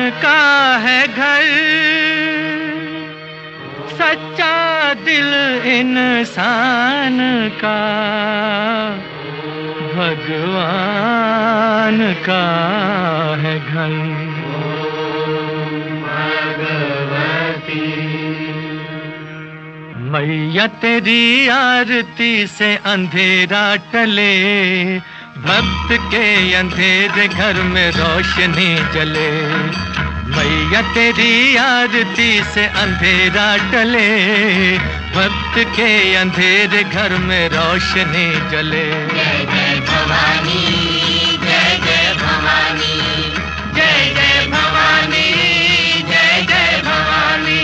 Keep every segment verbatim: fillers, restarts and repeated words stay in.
का है घर, सच्चा दिल इंसान का भगवान का है घर। मैया तेरी आरती से अंधेरा टले, भक्त के अंधेरे घर में रोशनी जले। मैया तेरी आरती से अंधेरा टले, भक्त के अंधेरे घर में रोशनी जले। जय जय भवानी, जय जय भवानी, जय जय भवानी, जय जय भवानी।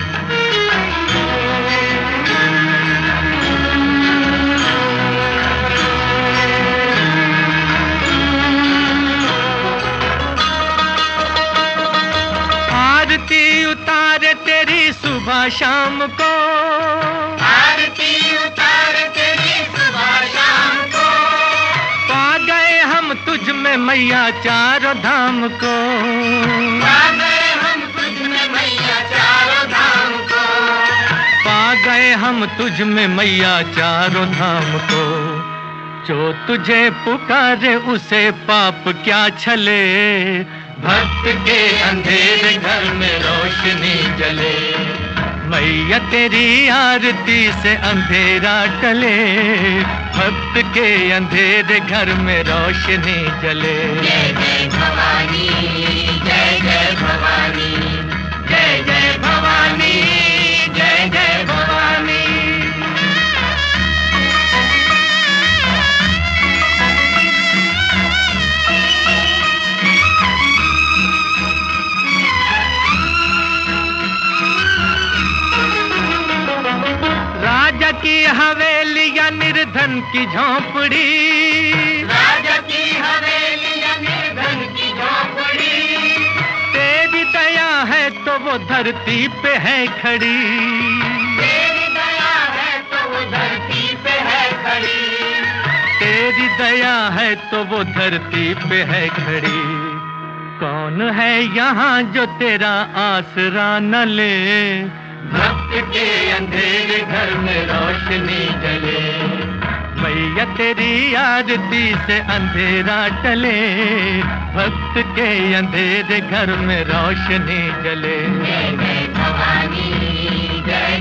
आरती उतारे तेरी सुबह शाम को, आरती उतारे तेरी सुबह शाम को। पा गए हम तुझ में मैया चारों धाम को, पा गए हम तुझ में मैया चारों धाम को। पा गए हम तुझ में मैया चारों धाम को। जो तुझे पुकारे उसे पाप क्या छले, भक्त के अंधेरे घर में रोशनी जले। मैया तेरी आरती से अंधेरा टले, भक्त के अंधेरे घर में रोशनी जले। जय जय भवानी, जय जय भवानी, जय जय भवानी, जय जय भवानी। राजा की हवेली या निर्धन की झोंपड़ी, राजा की हवेली या निर्धन की झोंपड़ी। तेरी दया है तो वो धरती पे है खड़ी, तेरी दया है तो वो धरती पे है खड़ी। तेरी दया है तो वो धरती पे है खड़ी। कौन है यहाँ जो तेरा आसरा न ले, भक्त के अंधेरे घर में रोशनी जले। मैया तेरी आरती से अंधेरा टले, भक्त के अंधेरे घर में रोशनी जले। जय जय भवानी, जय